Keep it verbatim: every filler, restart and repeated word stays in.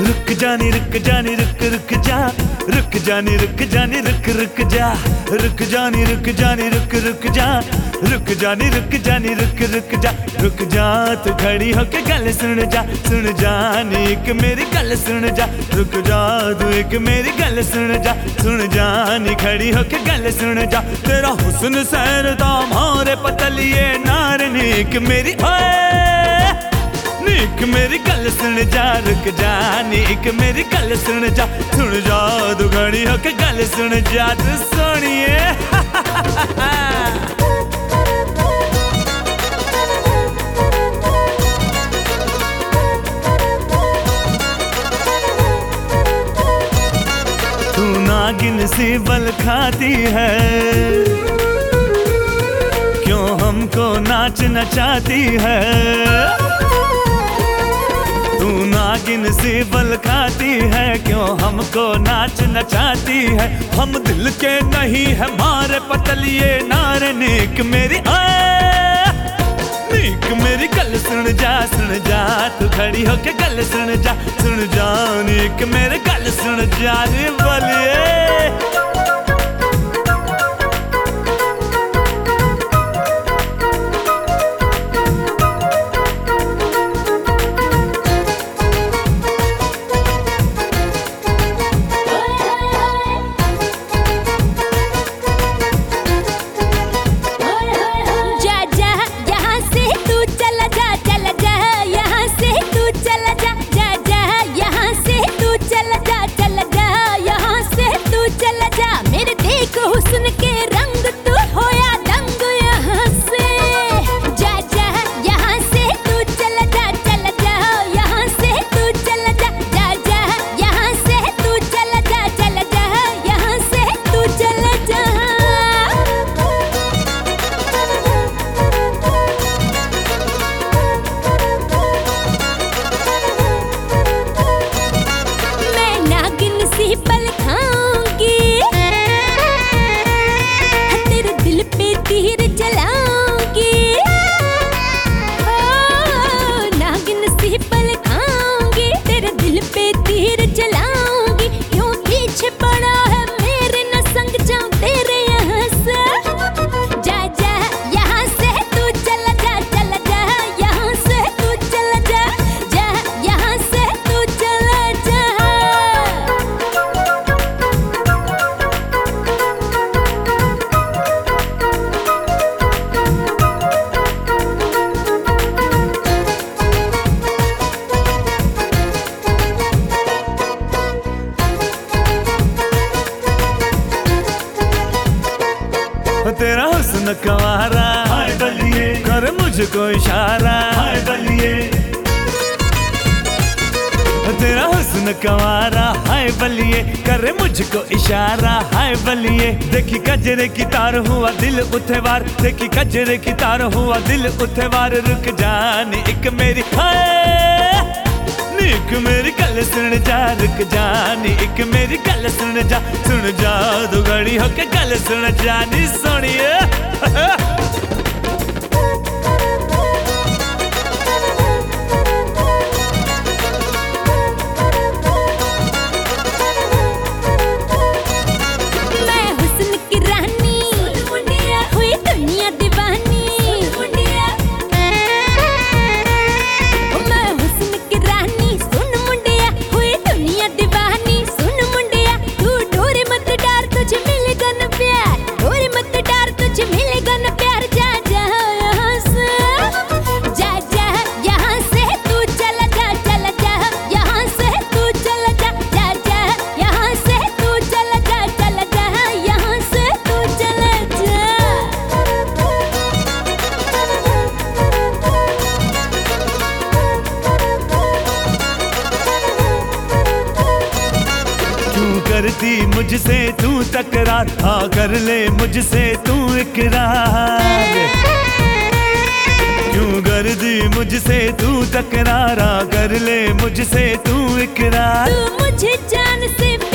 रुक जानी रुक जानी रुक रुक जा, रुक जानी रुक जानी रुक रुक जा, रुक जानी रुक जानी रुक रुक जा, रुक जानी रुक जानी रुक रुक जा, रुक जा तू खड़ी होके गल सुन जा, सुन जानी एक मेरी गल सुन जा, रुक जा तू एक मेरी गल सुन जा, सुन जानी खड़ी होके गल सुन जा, तेरा हुस्न सैरदा मारे पतलिए नार नीक मेरी ओए नीक मेरी गल सुन जा, रुक जा नीक मेरी गल सुन जा, सुन जा तू खड़ी होके गल सुन जा तू सोनिए। तू नागिन सी बल खाती है, क्यों हमको नाच नचाती है, तू नागिन सी बल खाती है, क्यों हमको नाच नचाती है, हम दिल के नहीं है मारे पतलिए नार नीक मेरी आए नीक मेरी गल सुन जा, सुन जा तू खड़ी होके गल सुन जा, सुन जा नीक मेरी गल सुन जा रे बोलिए। तेरा हुस्न कंवारा हाय बलिए कर मुझको इशारा हाय बलिए, तेरा हुस्न कंवारा हाय बलिए कर मुझको इशारा हाय बलिए, देखी कजरे की तार हुआ दिल उठेवार, देखी कजरे की तार हुआ दिल उठेवार, रुक जानी एक मेरी हाय नीक मेरी गल सुन जा, रुक जानी एक मेरी गल सुन जा, सुन जा दो घड़ी होके गल सुन जानी सोनिए। करती मुझसे तू तकरार, हाँ कर ले मुझसे तू इकरार, क्यों करती मुझसे तू तकरार, हाँ कर ले मुझसे तू इकरार, तू मुझे जान से